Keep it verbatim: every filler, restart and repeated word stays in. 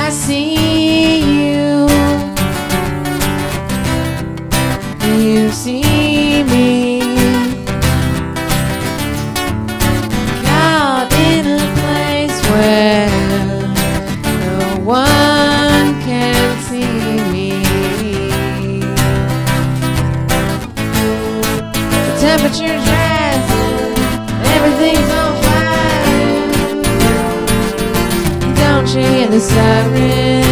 I see you, you see me, caught in a place where no one can see me. The temperature's rising, everything's on fire. Don't you hear the siren?